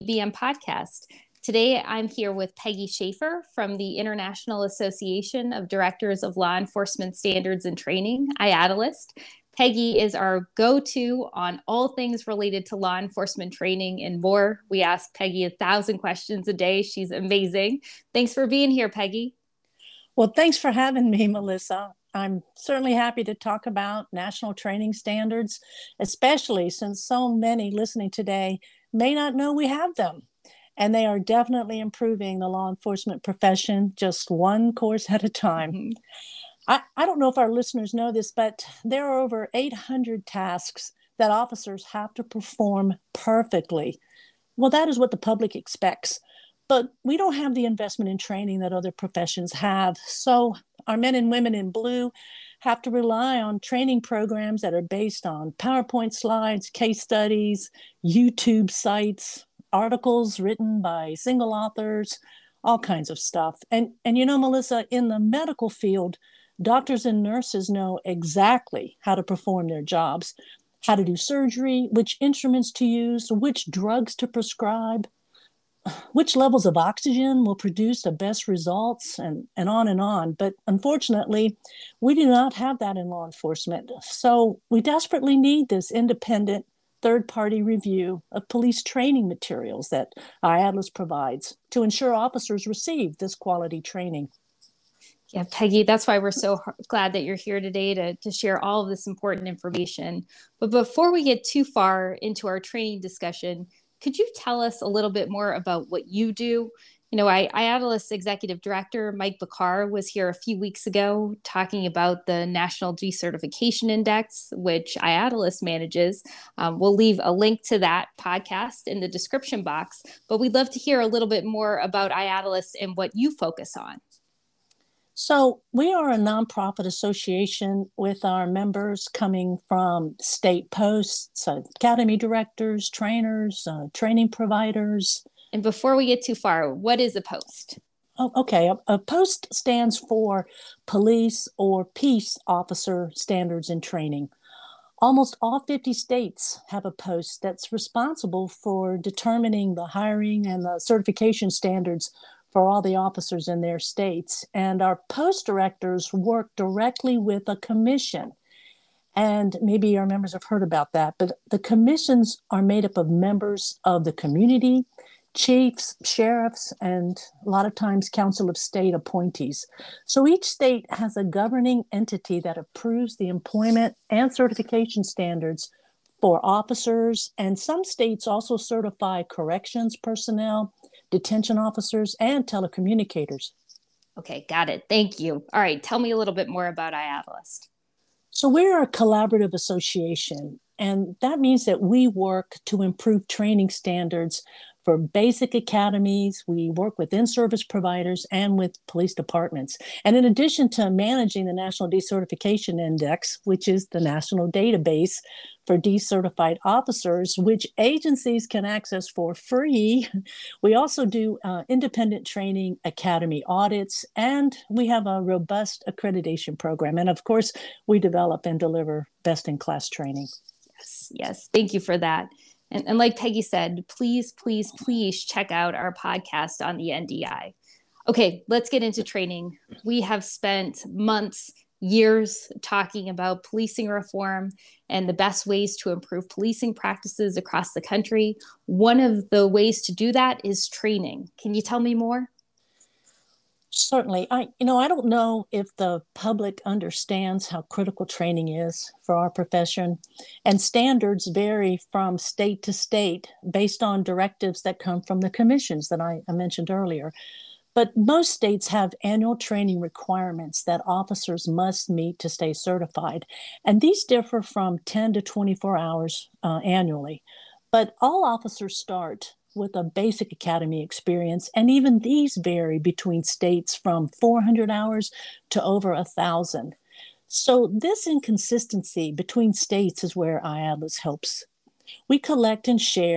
BM podcast. Today, I'm here with Peggy Schaefer from the International Association of Directors of Law Enforcement Standards and Training, IADLEST. Peggy is our go-to on all things related to law enforcement training and more. We ask Peggy 1,000 questions a day. She's amazing. Thanks for being here, Peggy. Well, thanks for having me, Melissa. I'm certainly happy to talk about national training standards, especially since so many listening today may not know we have them. And they are definitely improving the law enforcement profession just one course at a time. Mhm. I don't know if our listeners know this, but there are over 800 tasks that officers have to perform perfectly. Well, that is what the public expects. But we don't have the investment in training that other professions have. So our men and women in blue have to rely on training programs that are based on PowerPoint slides, case studies, YouTube sites, articles written by single authors, all kinds of stuff. And you know, Melissa, in the medical field, doctors and nurses know exactly how to perform their jobs, how to do surgery, which instruments to use, which drugs to prescribe, which levels of oxygen will produce the best results, and on and on. But unfortunately, we do not have that in law enforcement. So we desperately need this independent third-party review of police training materials that IADLEST provides to ensure officers receive this quality training. Yeah, Peggy, that's why we're so glad that you're here today to share all of this important information. But before we get too far into our training discussion, could you tell us a little bit more about what you do? IADLEST Executive Director Mike Bakar was here a few weeks ago talking about the National Decertification Index, which IADLEST manages. We'll leave a link to that podcast in the description box, but we'd love to hear a little bit more about IADLEST and what you focus on. So we are a nonprofit association with our members coming from state posts, academy directors, trainers, training providers. And before we get too far, what is a post? Oh, okay. A post stands for Police or Peace Officer Standards and Training. Almost all 50 states have a post that's responsible for determining the hiring and the certification standards for all the officers in their states. And our post directors work directly with a commission. And maybe our members have heard about that, but the commissions are made up of members of the community, chiefs, sheriffs, and a lot of times council of state appointees. So each state has a governing entity that approves the employment and certification standards for officers, and some states also certify corrections personnel, detention officers, and telecommunicators. Okay, got it. Thank you. All right, tell me a little bit more about IADLEST. So we're a collaborative association, and that means that we work to improve training standards for basic academies. We work with in-service providers and with police departments. And in addition to managing the National Decertification Index, which is the national database for decertified officers, which agencies can access for free, we also do independent training academy audits, and we have a robust accreditation program. And of course, we develop and deliver best-in-class training. Yes. Thank you for that. And like Peggy said, please, please, please check out our podcast on the NDI. Okay, let's get into training. We have spent months, years talking about policing reform and the best ways to improve policing practices across the country. One of the ways to do that is training. Can you tell me more? Certainly. I don't know if the public understands how critical training is for our profession. And standards vary from state to state based on directives that come from the commissions that I mentioned earlier. But most states have annual training requirements that officers must meet to stay certified. And these differ from 10 to 24 hours annually. But all officers start with a basic academy experience, and even these vary between states from 400 hours to over 1,000. So this inconsistency between states is where IADLEST helps. We collect and share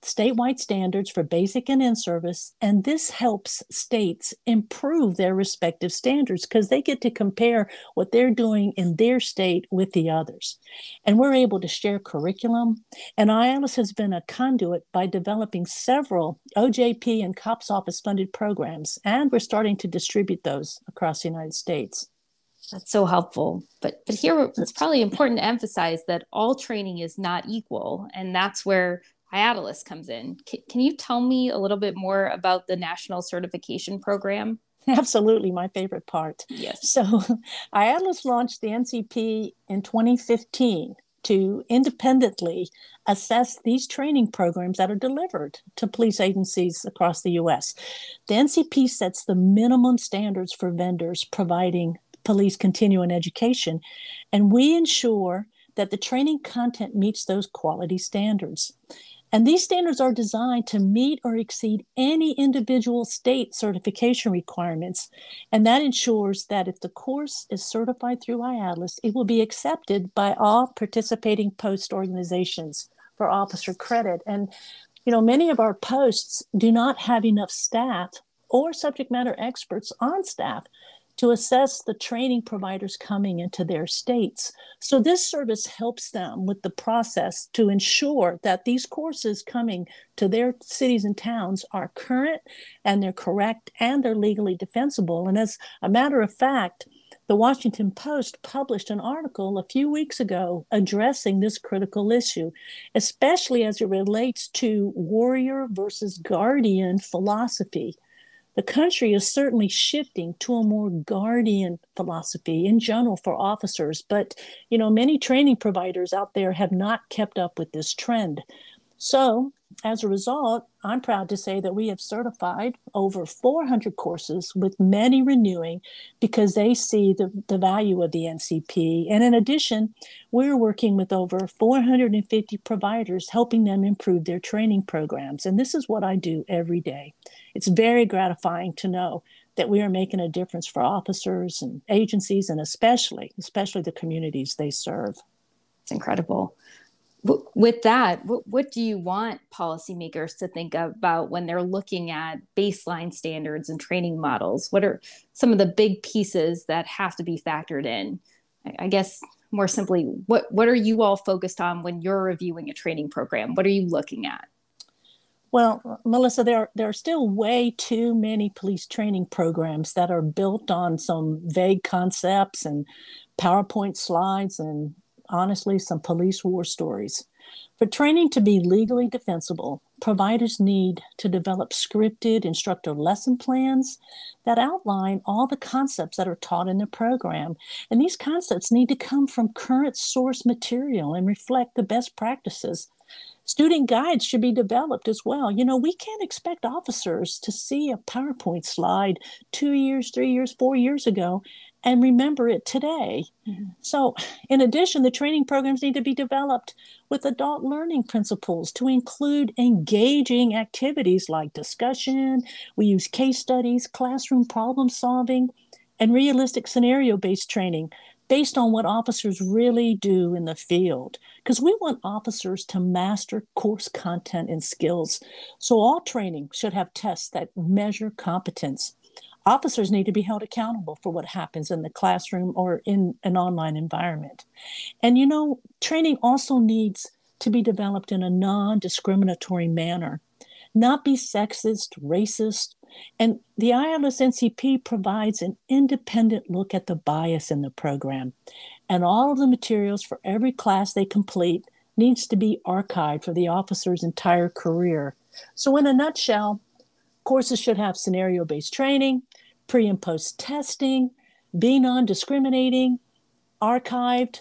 statewide standards for basic and in-service, and this helps states improve their respective standards because they get to compare what they're doing in their state with the others. And we're able to share curriculum, and IALIS has been a conduit by developing several OJP and COPS office funded programs, and we're starting to distribute those across the United States. That's so helpful. But here it's probably important to emphasize that all training is not equal, and that's where IADLEST comes in. Can you tell me a little bit more about the National Certification Program? Absolutely, my favorite part. Yes. So IADLEST launched the NCP in 2015 to independently assess these training programs that are delivered to police agencies across the U.S. The NCP sets the minimum standards for vendors providing police continuing education, and we ensure that the training content meets those quality standards. And these standards are designed to meet or exceed any individual state certification requirements. And that ensures that if the course is certified through IADLEST, it will be accepted by all participating post organizations for officer credit. And, many of our posts do not have enough staff or subject matter experts on staff to assess the training providers coming into their states. So this service helps them with the process to ensure that these courses coming to their cities and towns are current and they're correct and they're legally defensible. And as a matter of fact, the Washington Post published an article a few weeks ago addressing this critical issue, especially as it relates to warrior versus guardian philosophy. The country is certainly shifting to a more guardian philosophy in general for officers, but many training providers out there have not kept up with this trend. So as a result, I'm proud to say that we have certified over 400 courses, with many renewing because they see the value of the NCP. And in addition, we're working with over 450 providers, helping them improve their training programs. And this is what I do every day. It's very gratifying to know that we are making a difference for officers and agencies, and especially the communities they serve. It's incredible. With that, what do you want policymakers to think about when they're looking at baseline standards and training models? What are some of the big pieces that have to be factored in? I guess more simply, what are you all focused on when you're reviewing a training program? What are you looking at? Well, Melissa, there are still way too many police training programs that are built on some vague concepts and PowerPoint slides and honestly some police war stories. For training to be legally defensible, providers need to develop scripted instructor lesson plans that outline all the concepts that are taught in the program. And these concepts need to come from current source material and reflect the best practices. Student guides should be developed as well. We can't expect officers to see a PowerPoint slide 2 years, 3 years, 4 years ago and remember it today. Mm-hmm. So in addition, the training programs need to be developed with adult learning principles to include engaging activities like discussion. We use case studies, classroom problem solving, and realistic scenario-based training based on what officers really do in the field, because we want officers to master course content and skills. So all training should have tests that measure competence. Officers need to be held accountable for what happens in the classroom or in an online environment. And training also needs to be developed in a non-discriminatory manner, not be sexist, racist. And the IADLEST NCP provides an independent look at the bias in the program. And all of the materials for every class they complete needs to be archived for the officer's entire career. So in a nutshell, courses should have scenario-based training, pre and post testing, be non-discriminating, archived,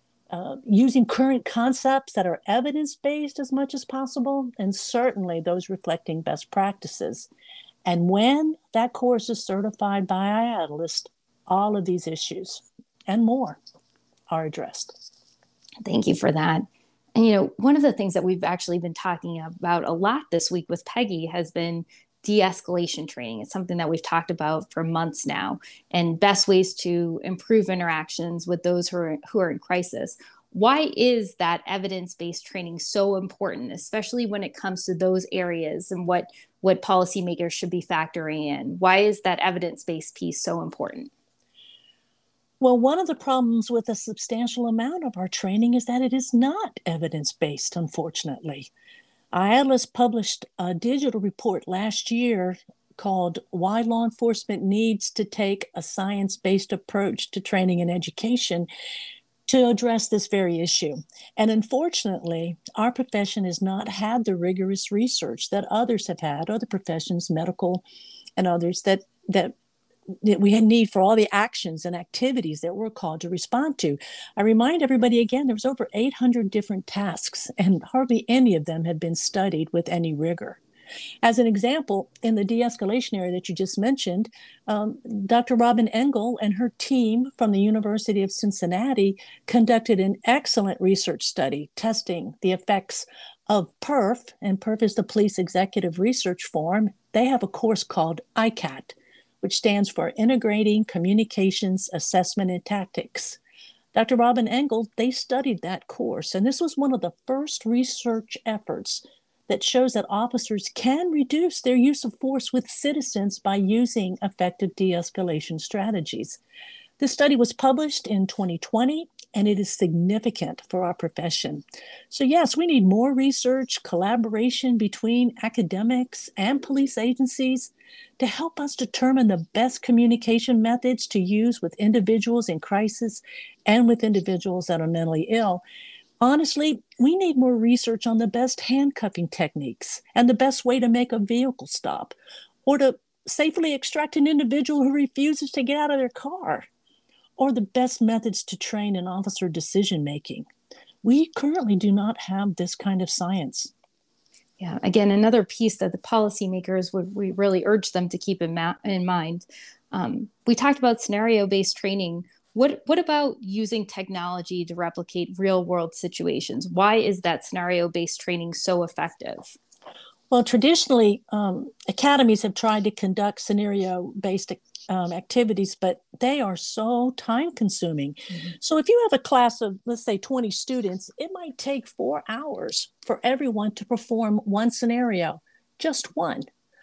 using current concepts that are evidence-based as much as possible, and certainly those reflecting best practices. And when that course is certified by IADLEST, all of these issues and more are addressed. Thank you for that. And, one of the things that we've actually been talking about a lot this week with Peggy has been de-escalation training. It's something that we've talked about for months now, and best ways to improve interactions with those who are in crisis. Why is that evidence-based training so important, especially when it comes to those areas and what policymakers should be factoring in? Why is that evidence-based piece so important? Well, one of the problems with a substantial amount of our training is that it is not evidence based, unfortunately. IATLAS published a digital report last year called Why Law Enforcement Needs to Take a Science Based Approach to Training and Education to address this very issue. And unfortunately, our profession has not had the rigorous research that others have had, other professions, medical and others, that we need for all the actions and activities that we're called to respond to. I remind everybody again, there was over 800 different tasks, and hardly any of them had been studied with any rigor. As an example, in the de-escalation area that you just mentioned, Dr. Robin Engel and her team from the University of Cincinnati conducted an excellent research study testing the effects of PERF, and PERF is the Police Executive Research Forum. They have a course called ICAT, which stands for Integrating Communications, Assessment, and Tactics. Dr. Robin Engel, they studied that course, and this was one of the first research efforts that shows that officers can reduce their use of force with citizens by using effective de-escalation strategies. This study was published in 2020, and it is significant for our profession. So yes, we need more research, collaboration between academics and police agencies to help us determine the best communication methods to use with individuals in crisis and with individuals that are mentally ill. Honestly, we need more research on the best handcuffing techniques and the best way to make a vehicle stop, or to safely extract an individual who refuses to get out of their car, or the best methods to train an officer decision making. We currently do not have this kind of science. Yeah, again, another piece that the policymakers we really urge them to keep in mind. We talked about scenario-based training. What about using technology to replicate real-world situations? Why is that scenario-based training so effective? Well, traditionally, academies have tried to conduct scenario-based activities, but they are so time-consuming. Mm-hmm. So if you have a class of, let's say, 20 students, it might take 4 hours for everyone to perform one scenario, just one.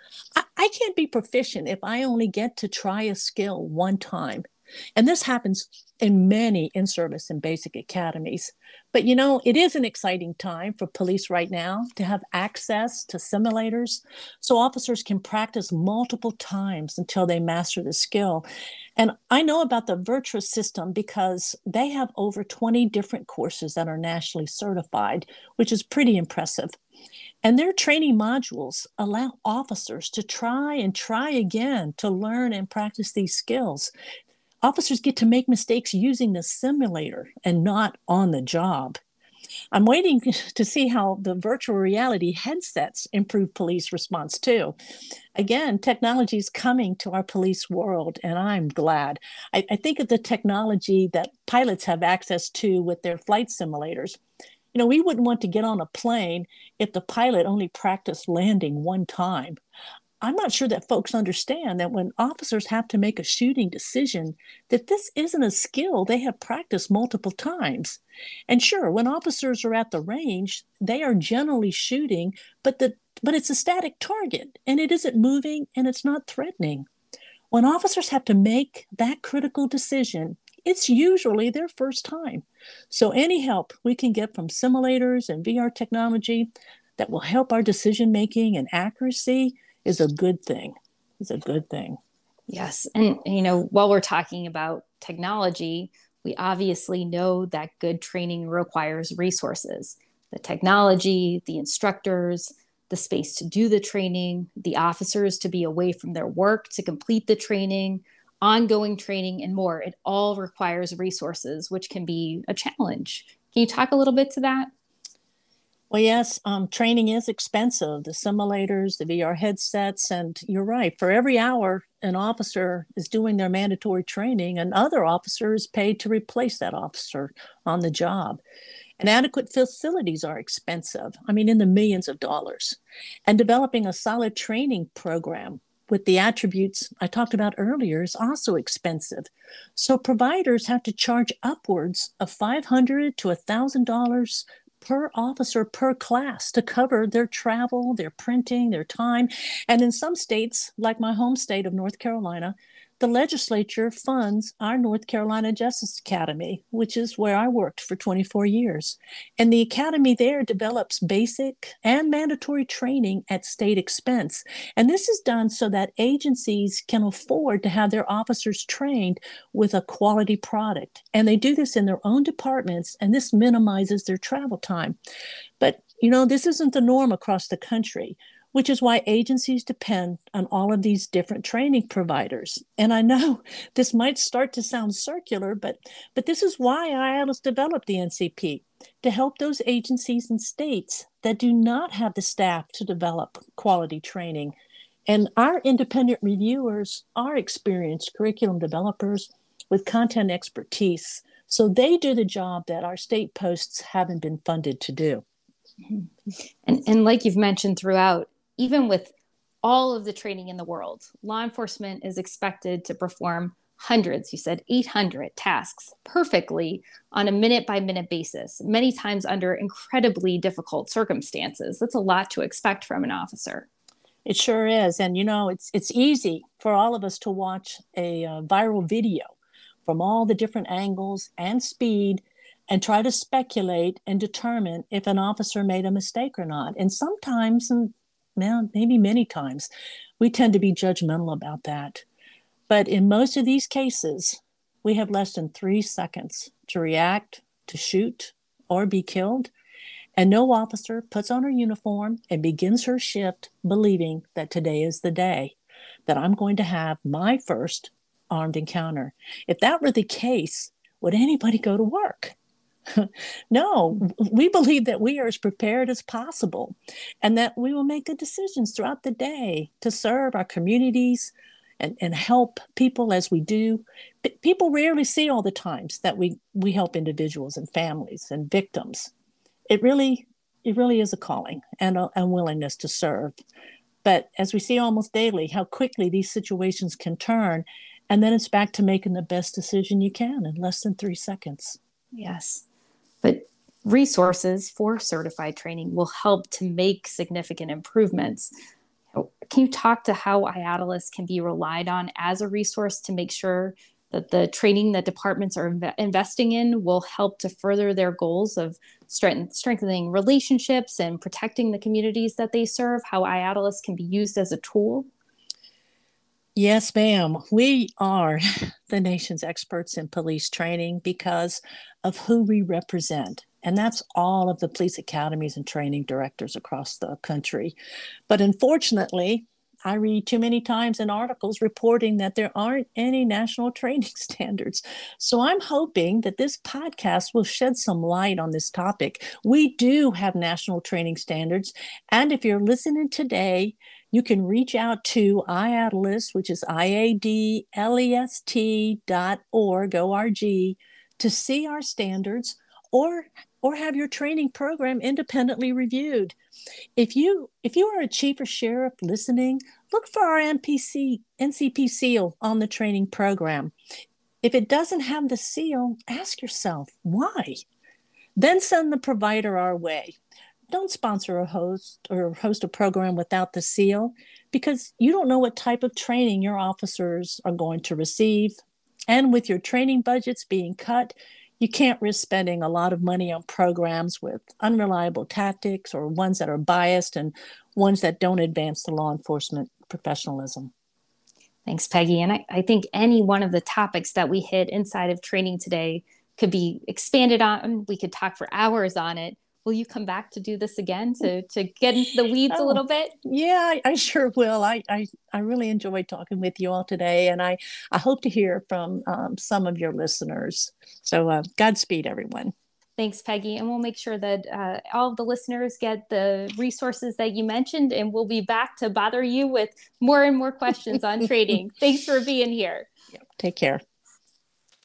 I can't be proficient if I only get to try a skill one time. And this happens in many in-service and basic academies. But you know, it is an exciting time for police right now to have access to simulators so officers can practice multiple times until they master the skill. And I know about the Virtuous system because they have over 20 different courses that are nationally certified, which is pretty impressive. And their training modules allow officers to try and try again to learn and practice these skills. Officers get to make mistakes using the simulator and not on the job. I'm waiting to see how the virtual reality headsets improve police response too. Again, technology is coming to our police world, and I'm glad. I think of the technology that pilots have access to with their flight simulators. You know, we wouldn't want to get on a plane if the pilot only practiced landing one time. I'm not sure that folks understand that when officers have to make a shooting decision, that this isn't a skill they have practiced multiple times. And sure, when officers are at the range, they are generally shooting, but it's a static target, and it isn't moving, and it's not threatening. When officers have to make that critical decision, it's usually their first time. So any help we can get from simulators and VR technology that will help our decision making and accuracy is a good thing. It's a good thing. Yes. And, you know, while we're talking about technology, we obviously know that good training requires resources, the technology, the instructors, the space to do the training, the officers to be away from their work to complete the training, ongoing training, and more. It all requires resources, which can be a challenge. Can you talk a little bit to that? Well, yes, training is expensive, the simulators, the VR headsets, and you're right. For every hour an officer is doing their mandatory training, another officer is paid to replace that officer on the job. And adequate facilities are expensive, I mean, in the millions of dollars. And developing a solid training program with the attributes I talked about earlier is also expensive. So providers have to charge upwards of $500 to $1,000 per officer per class to cover their travel, their printing, their time. And in some states, like my home state of North Carolina, the legislature funds our North Carolina Justice Academy, which is where I worked for 24 years. And the academy there develops basic and mandatory training at state expense. And this is done so that agencies can afford to have their officers trained with a quality product. And they do this in their own departments, and this minimizes their travel time. But, this isn't the norm across the country, which is why agencies depend on all of these different training providers. And I know this might start to sound circular, but this is why IATLS developed the NCP, to help those agencies and states that do not have the staff to develop quality training. And our independent reviewers are experienced curriculum developers with content expertise. So they do the job that our state posts haven't been funded to do. And like you've mentioned throughout, even with all of the training in the world, law enforcement is expected to perform hundreds, you said 800 tasks perfectly on a minute by minute basis, many times under incredibly difficult circumstances. That's a lot to expect from an officer. It sure is. And, it's easy for all of us to watch a viral video from all the different angles and speed and try to speculate and determine if an officer made a mistake or not. And sometimes, maybe many times, we tend to be judgmental about that. But in most of these cases, we have less than 3 seconds to react, to shoot, or be killed. And no officer puts on her uniform and begins her shift believing that today is the day that I'm going to have my first armed encounter. If that were the case, would anybody go to work? No, we believe that we are as prepared as possible and that we will make good decisions throughout the day to serve our communities and help people as we do. But people rarely see all the times that we help individuals and families and victims. It really is a calling and a willingness to serve. But as we see almost daily, how quickly these situations can turn, and then it's back to making the best decision you can in less than 3 seconds. Yes. But resources for certified training will help to make significant improvements. Can you talk to how IATLS can be relied on as a resource to make sure that the training that departments are investing in will help to further their goals of strengthening relationships and protecting the communities that they serve, how IATLS can be used as a tool? Yes, ma'am. We are the nation's experts in police training because of who we represent. And that's all of the police academies and training directors across the country. But unfortunately, I read too many times in articles reporting that there aren't any national training standards. So I'm hoping that this podcast will shed some light on this topic. We do have national training standards. And if you're listening today, you can reach out to IATLS, which is IADLEST.org, O-R-G, to see our standards or have your training program independently reviewed. If you are a chief or sheriff listening, look for our NCP seal on the training program. If it doesn't have the seal, ask yourself, why? Then send the provider our way. Don't sponsor a host or host a program without the seal because you don't know what type of training your officers are going to receive. And with your training budgets being cut, you can't risk spending a lot of money on programs with unreliable tactics or ones that are biased and ones that don't advance the law enforcement professionalism. Thanks, Peggy. And I think any one of the topics that we hit inside of training today could be expanded on. We could talk for hours on it. Will you come back to do this again to get into the weeds a little bit? Yeah, I sure will. I really enjoyed talking with you all today, and I hope to hear from some of your listeners. So Godspeed, everyone. Thanks, Peggy. And we'll make sure that all of the listeners get the resources that you mentioned, and we'll be back to bother you with more and more questions on training. Thanks for being here. Take care.